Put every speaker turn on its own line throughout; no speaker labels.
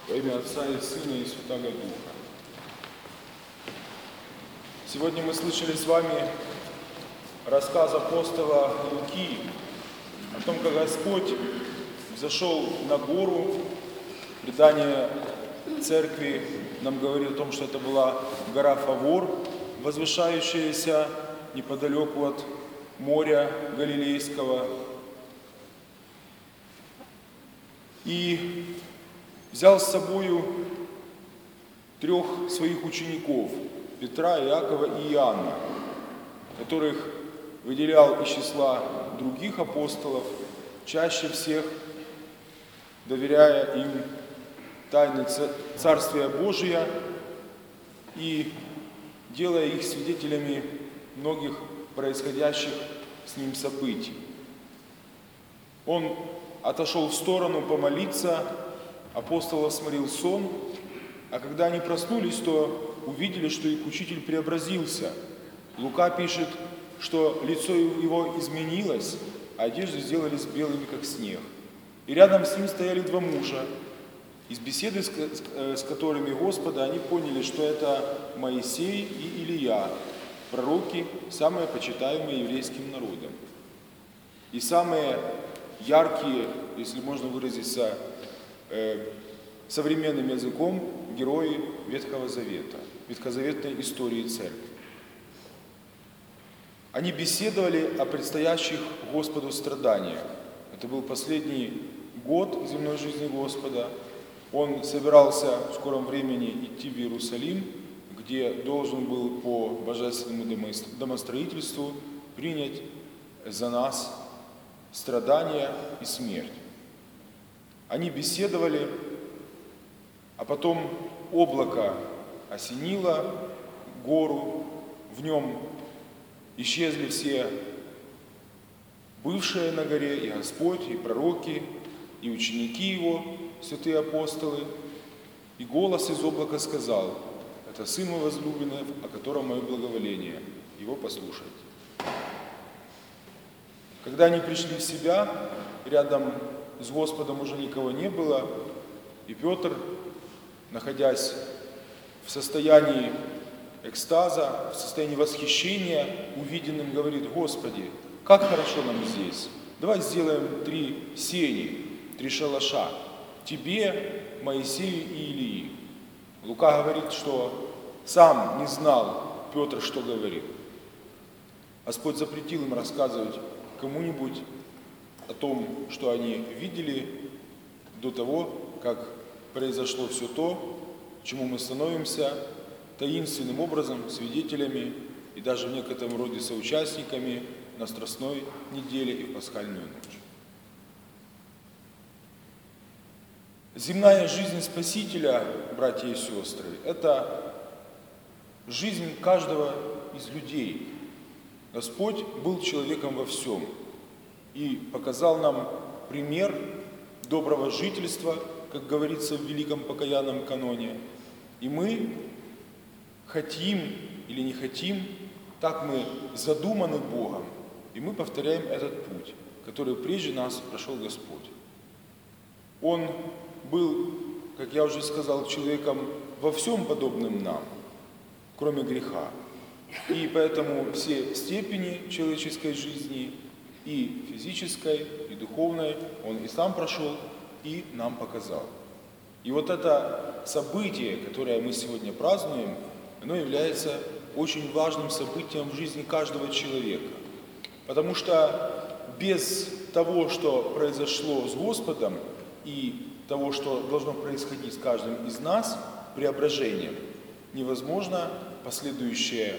Во имя Отца и Сына и Святаго Духа. Сегодня мы слышали с вами рассказ апостола Луки о том, как Господь взошел на гору. Предание церкви нам говорит о том, что это была гора Фавор, возвышающаяся неподалеку от моря Галилейского. И взял с собою 3 своих учеников, Петра, Иакова и Иоанна, которых выделял из числа других апостолов, чаще всех доверяя им тайны Царствия Божия и делая их свидетелями многих происходящих с ним событий. Он отошел в сторону помолиться, апостолов сморил сон, а когда они проснулись, то увидели, что их учитель преобразился. Лука пишет, что лицо его изменилось, а одежды сделались белыми, как снег. И рядом с ним стояли 2 мужа. Из беседы, с которыми Господа, они поняли, что это Моисей и Илия, пророки, самые почитаемые еврейским народом. И самые яркие, если можно выразиться современным языком, герои Ветхого Завета, ветхозаветной истории церкви. Они беседовали о предстоящих Господу страданиях. Это был последний год земной жизни Господа. Он собирался в скором времени идти в Иерусалим, где должен был по божественному домостроительству принять за нас страдания и смерть. Они беседовали, а потом облако осенило гору, в нем исчезли все бывшие на горе, и Господь, и пророки, и ученики Его, святые апостолы. И голос из облака сказал: «Это Сын мой возлюбленный, о котором мое благоволение, Его послушайте». Когда они пришли в себя, рядом с Господом уже никого не было, и Петр, находясь в состоянии экстаза, в состоянии восхищения увиденным, говорит: «Господи, как хорошо нам здесь! Давай сделаем 3 сени, 3 шалаша, Тебе, Моисею и Илии». Лука говорит, что сам не знал Петр, что говорит. Господь запретил им рассказывать кому-нибудь о том, что они видели, до того, как произошло все то, чему мы становимся таинственным образом свидетелями и даже в некотором роде соучастниками на Страстной неделе и в Пасхальную ночь. Земная жизнь Спасителя, братья и сестры, это жизнь каждого из людей. Господь был человеком во всем и показал нам пример доброго жительства, как говорится в Великом Покаянном каноне. И мы хотим или не хотим, так мы задуманы Богом, и мы повторяем этот путь, который прежде нас прошел Господь. Он был, как я уже сказал, человеком во всем подобным нам, кроме греха. И поэтому все степени человеческой жизни, и физической, и духовной, он и сам прошел, и нам показал. И вот это событие, которое мы сегодня празднуем, оно является очень важным событием в жизни каждого человека. Потому что без того, что произошло с Господом, и того, что должно происходить с каждым из нас, преображением, невозможно последующее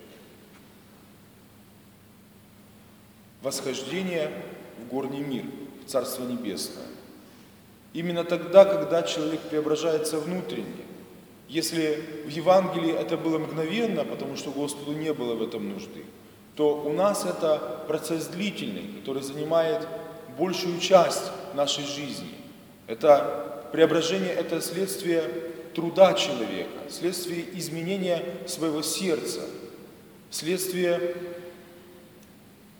восхождение в горний мир, в Царство Небесное. Именно тогда, когда человек преображается внутренне. Если в Евангелии это было мгновенно, потому что Господу не было в этом нужды, то у нас это процесс длительный, который занимает большую часть нашей жизни. Это преображение, это следствие труда человека, следствие изменения своего сердца, следствие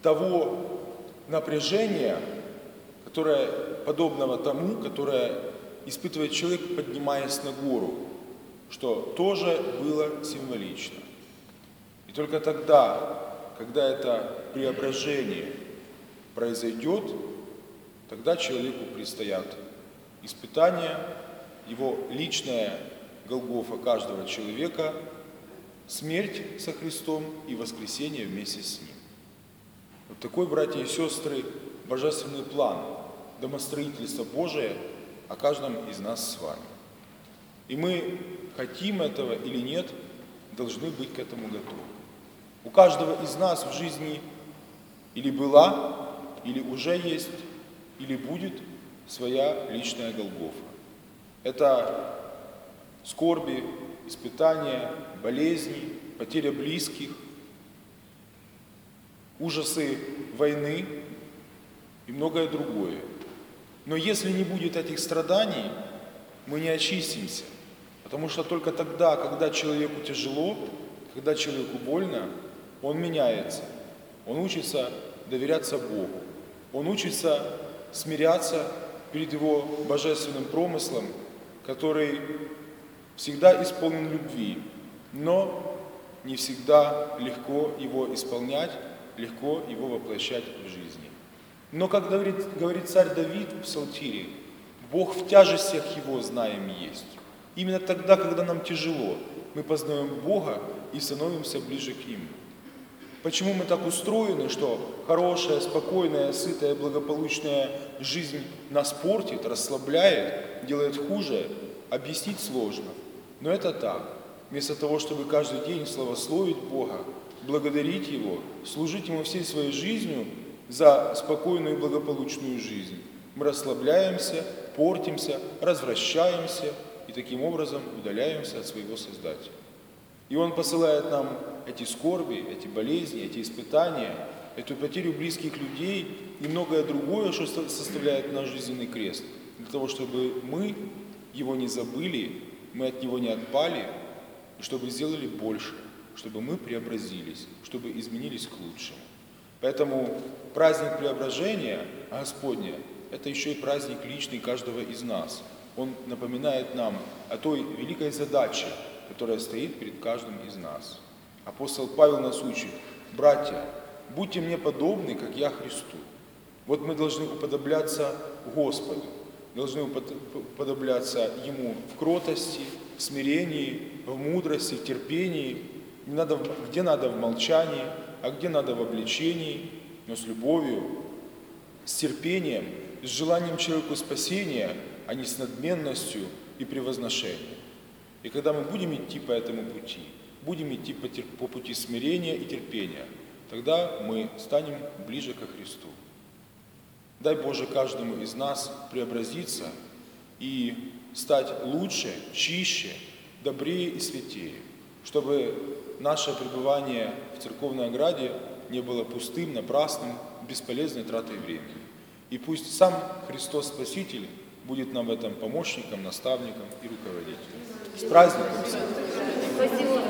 того напряжения, которое подобного тому, которое испытывает человек, поднимаясь на гору, что тоже было символично. И только тогда, когда это преображение произойдет, тогда человеку предстоят испытания, его личная Голгофа каждого человека, смерть со Христом и воскресение вместе с Ним. Вот такой, братья и сестры, божественный план домостроительства Божия о каждом из нас с вами. И мы, хотим этого или нет, должны быть к этому готовы. У каждого из нас в жизни или была, или уже есть, или будет своя личная Голгофа. Это скорби, испытания, болезни, потеря близких, ужасы войны и многое другое. Но если не будет этих страданий, мы не очистимся. Потому что только тогда, когда человеку тяжело, когда человеку больно, он меняется. Он учится доверяться Богу. Он учится смиряться перед Его божественным промыслом, который всегда исполнен любви, но не всегда легко его исполнять, легко его воплощать в жизни. Но, как говорит царь Давид в Псалтире, Бог в тяжестях Его знаем есть. Именно тогда, когда нам тяжело, мы познаем Бога и становимся ближе к Нему. Почему мы так устроены, что хорошая, спокойная, сытая, благополучная жизнь нас портит, расслабляет, делает хуже, объяснить сложно. Но это так. Вместо того, чтобы каждый день славословить Бога, благодарить Его, служить Ему всей своей жизнью за спокойную и благополучную жизнь, мы расслабляемся, портимся, развращаемся и таким образом удаляемся от своего Создателя. И Он посылает нам эти скорби, эти болезни, эти испытания, эту потерю близких людей и многое другое, что составляет наш жизненный крест, для того, чтобы мы Его не забыли, мы от Него не отпали, и чтобы сделали больше, чтобы мы преобразились, чтобы изменились к лучшему. Поэтому праздник преображения Господня – это еще и праздник личный каждого из нас. Он напоминает нам о той великой задаче, которая стоит перед каждым из нас. Апостол Павел нас учит: братья, будьте мне подобны, как я Христу. Вот мы должны уподобляться Господу, должны уподобляться Ему в кротости, в смирении, в мудрости, в терпении, где надо в молчании, а где надо в обличении, но с любовью, с терпением, с желанием человеку спасения, а не с надменностью и превозношением. И когда мы будем идти по этому пути, будем идти по пути смирения и терпения, тогда мы станем ближе ко Христу. Дай Боже каждому из нас преобразиться и стать лучше, чище, добрее и святее, чтобы наше пребывание в церковной ограде не было пустым, напрасным, бесполезной тратой времени. И пусть сам Христос Спаситель будет нам в этом помощником, наставником и руководителем. С праздником!